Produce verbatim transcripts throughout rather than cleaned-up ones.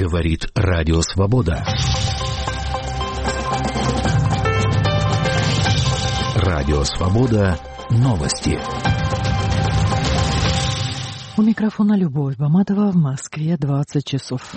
Говорит Радио Свобода. Радио Свобода. Новости. У микрофона Любовь Баматова. В Москве двадцать часов.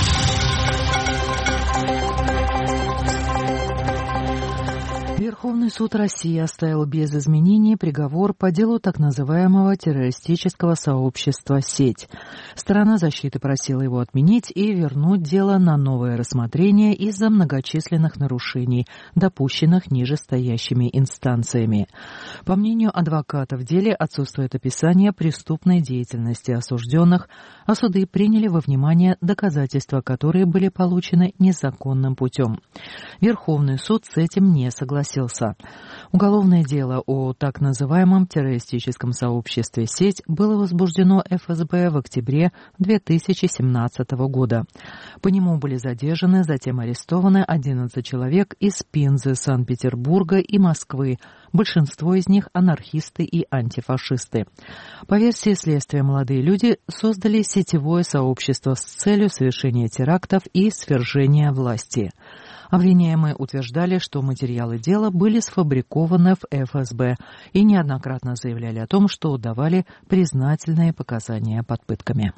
Верховный суд России оставил без изменений приговор по делу так называемого террористического сообщества «Сеть». Сторона защиты просила его отменить и вернуть дело на новое рассмотрение из-за многочисленных нарушений, допущенных нижестоящими инстанциями. По мнению адвоката, в деле отсутствует описание преступной деятельности осужденных, а суды приняли во внимание доказательства, которые были получены незаконным путем. Верховный суд с этим не согласился. Уголовное дело о так называемом террористическом сообществе «Сеть» было возбуждено эф эс бэ в октябре две тысячи семнадцатого года. По нему были задержаны, затем арестованы одиннадцать человек из Пензы, Санкт-Петербурга и Москвы. Большинство из них анархисты и антифашисты. По версии следствия, молодые люди создали сетевое сообщество с целью совершения терактов и свержения власти. Обвиняемые утверждали, что материалы дела были сфабрикованы в эф эс бэ и неоднократно заявляли о том, что давали признательные показания под пытками.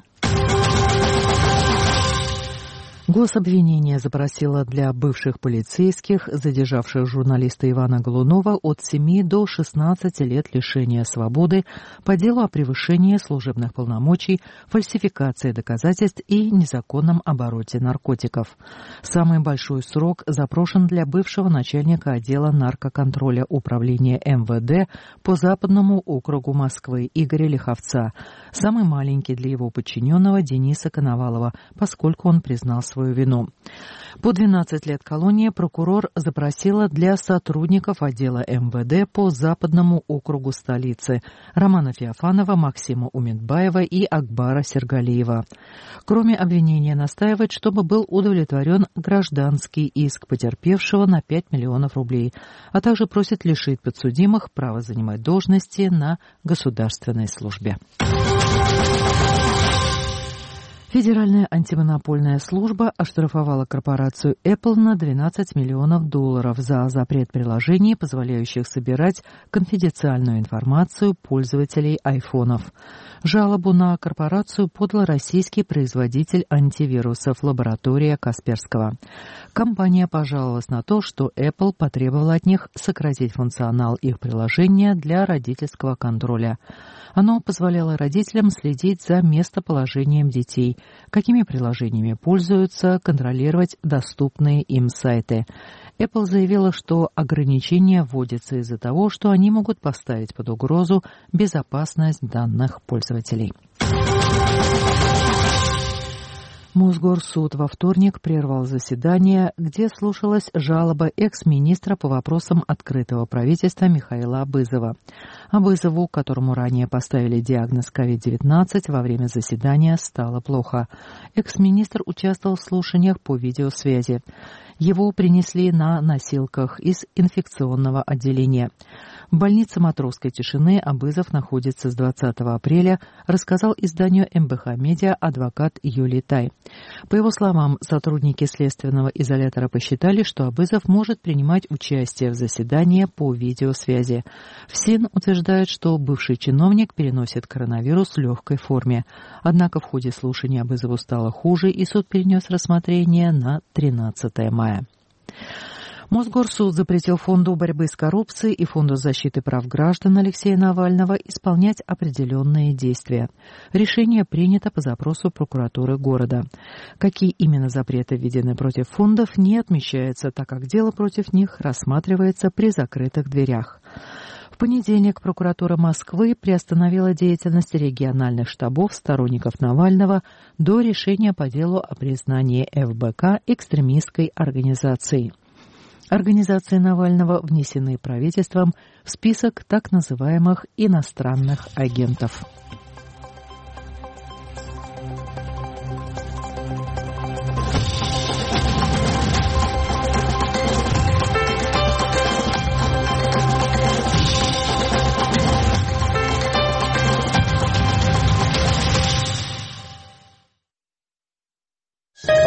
Гособвинение запросило для бывших полицейских, задержавших журналиста Ивана Голунова, от семи до шестнадцати лет лишения свободы по делу о превышении служебных полномочий, фальсификации доказательств и незаконном обороте наркотиков. Самый большой срок запрошен для бывшего начальника отдела наркоконтроля управления эм вэ дэ по Западному округу Москвы Игоря Лиховца. Самый маленький для его подчиненного Дениса Коновалова, поскольку он признался свою вину. По двенадцать лет колонии прокурор запросила для сотрудников отдела эм вэ дэ по Западному округу столицы Романа Феофанова, Максима Умедбаева и Акбара Сергалиева. Кроме обвинения, настаивает, чтобы был удовлетворен гражданский иск потерпевшего на пять миллионов рублей, а также просит лишить подсудимых права занимать должности на государственной службе. Федеральная антимонопольная служба оштрафовала корпорацию Apple на двенадцать миллионов долларов за запрет приложений, позволяющих собирать конфиденциальную информацию пользователей айфонов. Жалобу на корпорацию подал российский производитель антивирусов лаборатория Касперского. Компания пожаловалась на то, что Apple потребовала от них сократить функционал их приложения для родительского контроля. Оно позволяло родителям следить за местоположением детей, какими приложениями пользуются, контролировать доступные им сайты. Apple заявила, что ограничения вводятся из-за того, что они могут поставить под угрозу безопасность данных пользователей. Мосгорсуд во вторник прервал заседание, где слушалась жалоба экс-министра по вопросам открытого правительства Михаила Абызова. Абызову, которому ранее поставили диагноз ковид девятнадцать, во время заседания стало плохо. Экс-министр участвовал в слушаниях по видеосвязи. Его принесли на носилках из инфекционного отделения. В больнице Матросской тишины Абызов находится с двадцатого апреля, рассказал изданию эм бэ ха Медиа адвокат Юлий Тай. По его словам, сотрудники следственного изолятора посчитали, что Абызов может принимать участие в заседании по видеосвязи. ФСИН утверждает, что бывший чиновник переносит коронавирус в легкой форме. Однако в ходе слушания Абызову стало хуже, и суд перенес рассмотрение на тринадцатое мая. Мосгорсуд запретил Фонду борьбы с коррупцией и Фонду защиты прав граждан Алексея Навального исполнять определенные действия. Решение принято по запросу прокуратуры города. Какие именно запреты введены против фондов, не отмечается, так как дело против них рассматривается при закрытых дверях. В понедельник прокуратура Москвы приостановила деятельность региональных штабов сторонников Навального до решения по делу о признании эф бэ ка экстремистской организацией. Организации Навального внесены правительством в список так называемых иностранных агентов.